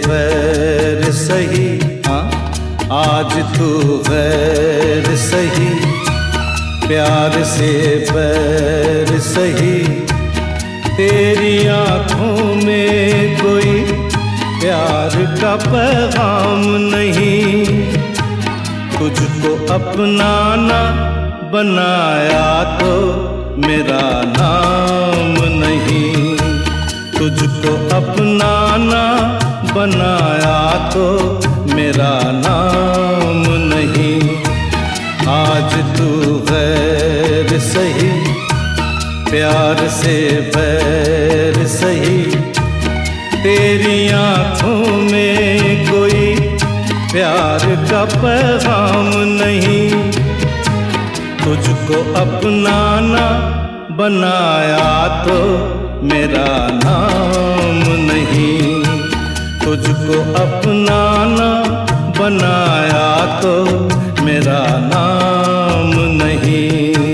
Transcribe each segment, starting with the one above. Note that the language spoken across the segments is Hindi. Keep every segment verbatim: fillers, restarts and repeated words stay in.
बैर सही, हाँ आज तू गैर सही, प्यार से बैर सही। तेरी आँखों में कोई प्यार का पैगाम नहीं, तुझको अपनाना बनाया तो मेरा नाम नहीं, तुझको अपनाना बनाया तो मेरा नाम नहीं। आज तू गैर सही, प्यार से बैर सही। तेरी आँखों में कोई प्यार का पैगाम नहीं, तुझको अपनाना बनाया तो मेरा नाम नहीं, तुझको अपनाना बनाया तो मेरा नाम नहीं।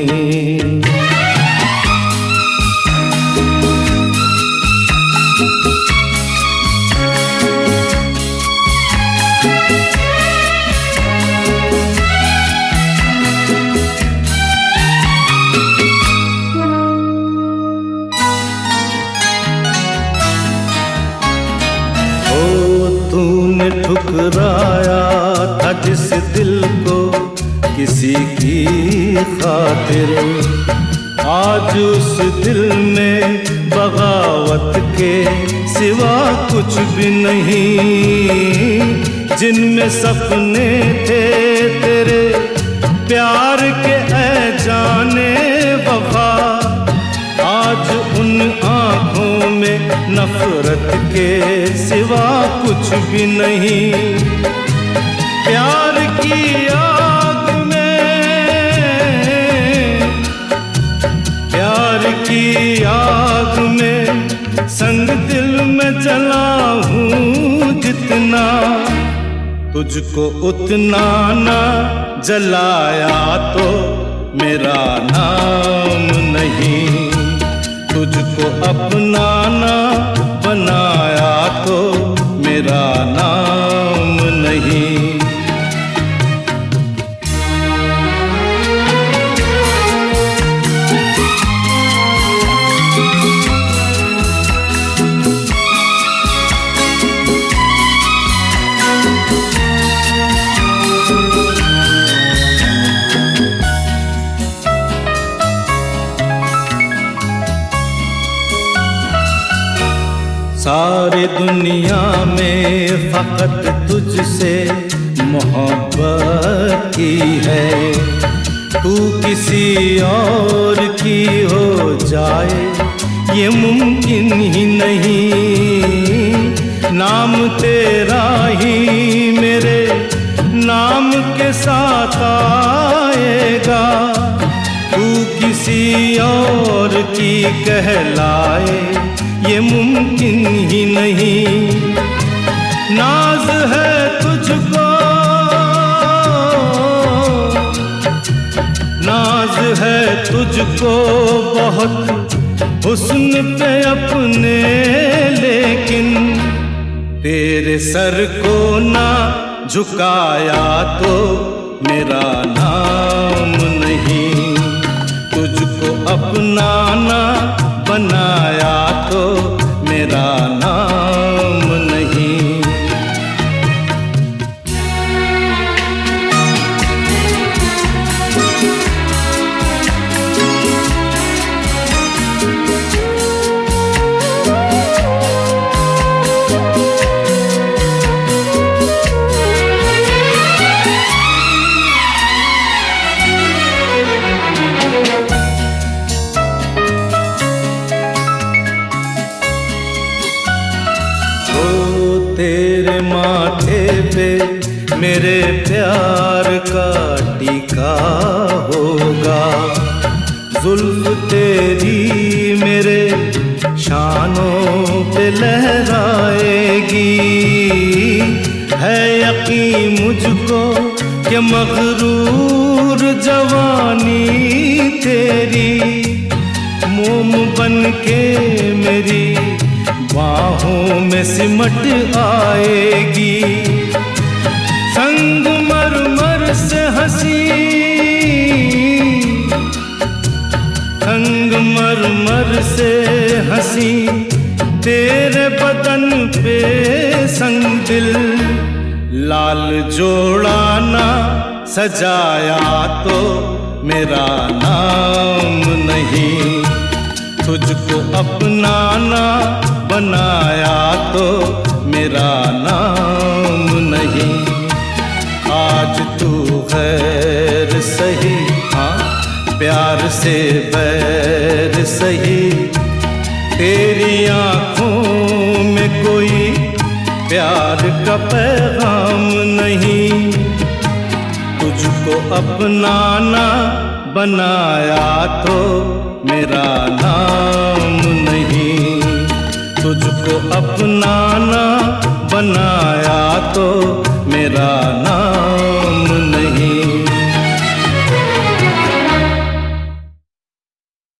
तूने ठुकराया था जिस दिल को किसी की खातिर, आज उस दिल में बगावत के सिवा कुछ भी नहीं। जिनमें सपने थे तेरे प्यार के ऐ जाने वफा, आज उन आँखों में नफरत के सिवा कुछ भी नहीं। प्यार की आग में, प्यार की आग में संग दिल में जला हूँ जितना, तुझको उतना ना जलाया तो मेरा नाम नहीं, तुझको अपनाना बनाया तो मेरा नाम नहीं। सारी दुनिया में फकत तुझसे मोहब्बत की है, तू किसी और की हो जाए ये मुमकिन ही नहीं। नाम तेरा ही मेरे नाम के साथ आएगा, तू किसी और की कहलाए ये मुमकिन ही नहीं। नाज है तुझको, नाज है तुझको बहुत हुस्न पे अपने, लेकिन तेरे सर को ना झुकाया तो मेरा नाम नहीं, तुझको अपनाना बनाया तो मेरा नाम नहीं। तेरे माथे पे मेरे प्यार का टीका होगा, जुल्फ तेरी मेरे शानों पे लहराएगी। है यकीन मुझको कि मगरूर जवानी तेरी मोम बन के मेरी बाहों में सिमट आएगी। संगमरमर से हंसी, संगमरमर से हंसी तेरे बदन पे संग दिल, लाल जोड़ाना सजाया तो मेरा नाम नहीं, तुझको अपनाना बनाया तो मेरा नाम नहीं। आज तू गैर सही, हाँ प्यार से बैर सही, तेरी आँखों में कोई प्यार का पैगाम नहीं, तुझको अपनाना बनाया तो मेरा नाम नहीं, तुझको अपनाना बनाया तो मेरा नाम